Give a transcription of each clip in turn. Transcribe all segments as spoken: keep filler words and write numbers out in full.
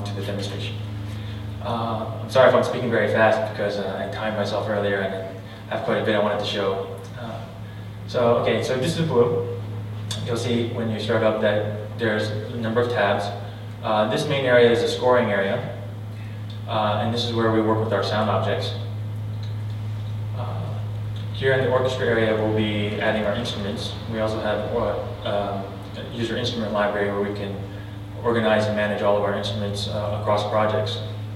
on to the demonstration. Uh, I'm sorry if I'm speaking very fast because uh, I timed myself earlier and I have quite a bit I wanted to show. Uh, so, okay, so this is Blue. You'll see when you start up that there's a number of tabs. Uh, this main area is a scoring area, uh, and this is where we work with our sound objects. Uh, here in the orchestra area, we'll be adding our instruments. We also have uh, um, a user instrument library where we can organize and manage all of our instruments uh, across projects.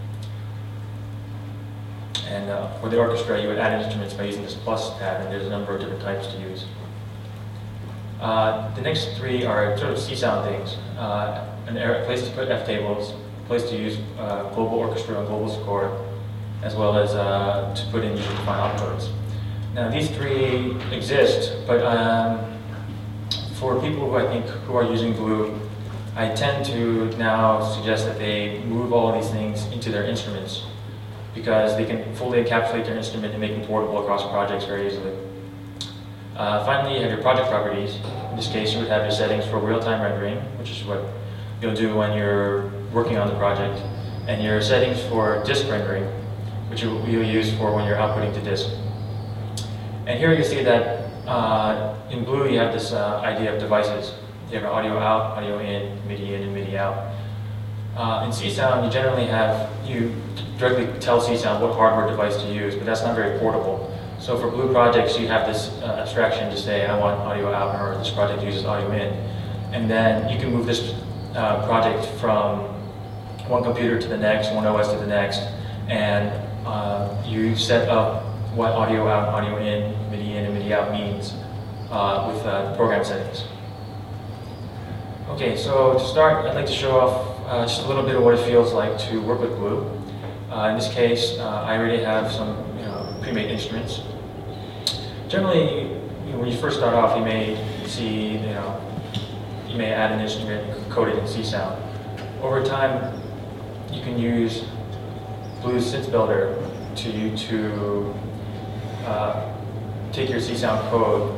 And uh, for the orchestra, you would add instruments by using this plus tab, and there's a number of different types to use. Uh, the next three are sort of C-sound things. Uh, an a place to put F-tables, a place to use uh, global orchestra and global score, as well as uh, to put in user-defined opcodes. Now these three exist, but um, for people who I think who are using Blue, I tend to now suggest that they move all of these things into their instruments, because they can fully encapsulate their instrument and make them portable across projects very easily. Uh, finally, you have your project properties. In this case, you would have your settings for real-time rendering, which is what you'll do when you're working on the project, and your settings for disk rendering, which you, you'll use for when you're outputting to disk. And here you see that uh, in Blue you have this uh, idea of devices. You have an audio out, audio in, MIDI in, and MIDI out. Uh, in C-Sound, you generally have, you directly tell C-Sound what hardware device to use, but that's not very portable. So for Blue projects, you have this uh, abstraction to say, I want audio out, or this project uses audio in. And then you can move this uh, project from one computer to the next, one O S to the next, and uh, you set up what audio out, audio in, MIDI in, and MIDI out means uh, with uh, program settings. Okay, so to start, I'd like to show off uh, just a little bit of what it feels like to work with Blue. Uh, in this case, uh, I already have some you know, pre-made instruments. Generally, you know, when you first start off, you may see, you know, you may add an instrument and code it in C-Sound. Over time, you can use Blue's Synth Builder to, to uh, take your C-Sound code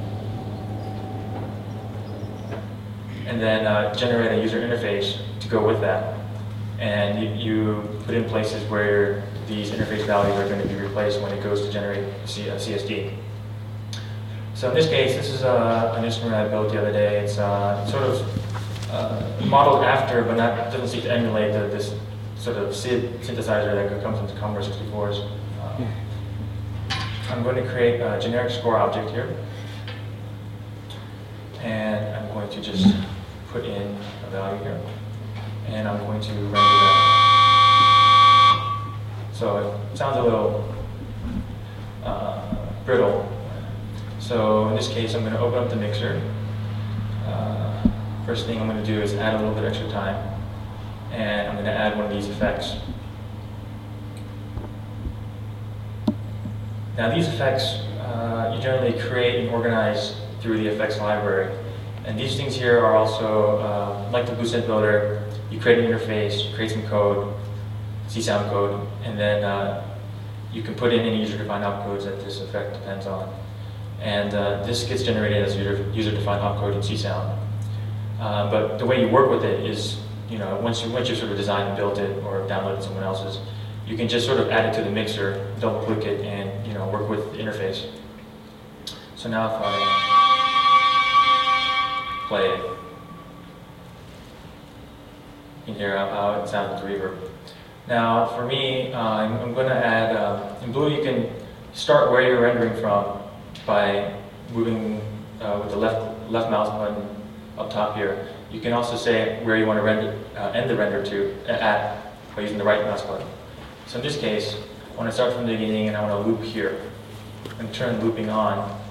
and then uh, generate a user interface to go with that. And you, you put in places where these interface values are going to be replaced when it goes to generate a C S D. So in this case, this is uh, an instrument I built the other day. It's uh, sort of uh, modeled after, but not doesn't seem to emulate the, this sort of S I D synthesizer that comes into Commodore sixty-fours. Uh, I'm going to create a generic score object here, and I'm going to just put in a value here, and I'm going to render that. So it sounds a little uh, brittle. So in this case, I'm going to open up the mixer. Uh, first thing I'm going to do is add a little bit extra time, and I'm going to add one of these effects. Now these effects, uh, you generally create and organize through the effects library. And these things here are also, uh, like the Blue Synth Builder, you create an interface, you create some code, C-Sound code, and then uh, you can put in any user-defined opcodes that this effect depends on. And uh, this gets generated as user-defined opcode in C-Sound. Uh, but the way you work with it is, you know, once you once you sort of designed and built it or downloaded someone else's, you can just sort of add it to the mixer, double-click it, and you know work with the interface. So now if I play it, you can hear how, how it sounds with reverb. Now for me, uh, I'm, I'm going to add, uh, in Blue you can start where you're rendering from by moving uh, with the left left mouse button up top here. You can also say where you want to render, uh, end the render to uh, at by using the right mouse button. So in this case, I want to start from the beginning and I want to loop here and turn looping on.